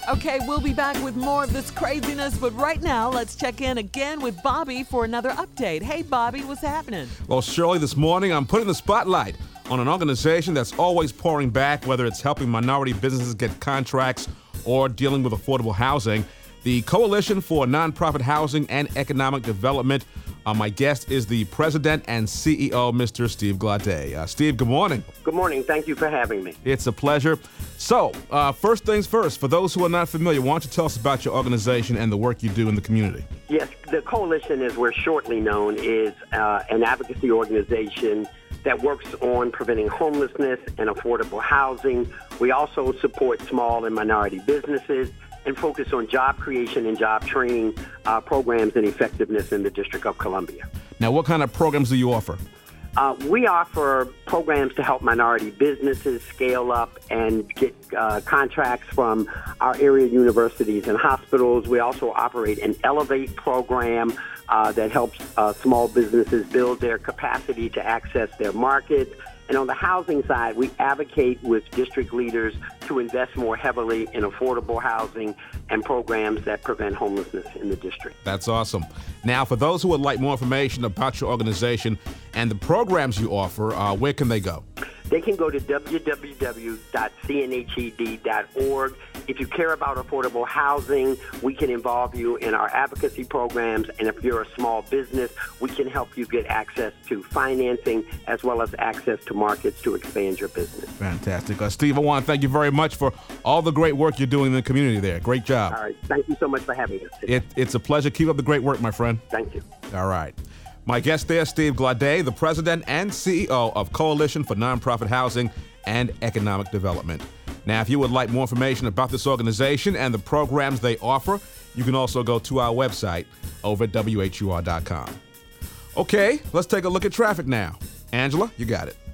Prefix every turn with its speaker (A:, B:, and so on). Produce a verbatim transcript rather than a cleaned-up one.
A: Okay, we'll be back with more of this craziness, but right now, let's check in again with Bobby for another update. Hey, Bobby, what's happening?
B: Well, Shirley, this morning I'm putting the spotlight on an organization that's always pouring back, whether it's helping minority businesses get contracts or dealing with affordable housing. The Coalition for Nonprofit Housing and Economic Development. Uh, my guest is the president and C E O, Mister Steve Glaudet. Uh, Steve, good morning.
C: Good morning. Thank you for having me.
B: It's a pleasure. So, uh, first things first, for those who are not familiar, why don't you tell us about your organization and the work you do in the community?
C: Yes, the Coalition, as we're shortly known, is uh, an advocacy organization that works on preventing homelessness and affordable housing. We also support small and minority businesses and focus on job creation and job training uh, programs and effectiveness in the District of Columbia.
B: Now, what kind of programs do you offer?
C: Uh, we offer programs to help minority businesses scale up and get uh, contracts from our area universities and hospitals. We also operate an Elevate program uh, that helps uh, small businesses build their capacity to access their markets. And on the housing side, we advocate with district leaders to invest more heavily in affordable housing and programs that prevent homelessness in the district.
B: That's awesome. Now, for those who would like more information about your organization and the programs you offer, uh, where can they go?
C: They can go to w w w dot c n h e d dot org. If you care about affordable housing, we can involve you in our advocacy programs. And if you're a small business, we can help you get access to financing as well as access to markets to expand your business.
B: Fantastic. Uh, Steve, I want to thank you very much for all the great work you're doing in the community there. Great job.
C: All right. Thank you so much for having us today.
B: It, it's a pleasure. Keep up the great work, my friend.
C: Thank you.
B: All right. My guest there, Steve Glaudet, the president and C E O of Coalition for Nonprofit Housing and Economic Development. Now, if you would like more information about this organization and the programs they offer, you can also go to our website over at w h u r dot com. Okay, let's take a look at traffic now. Angela, you got it.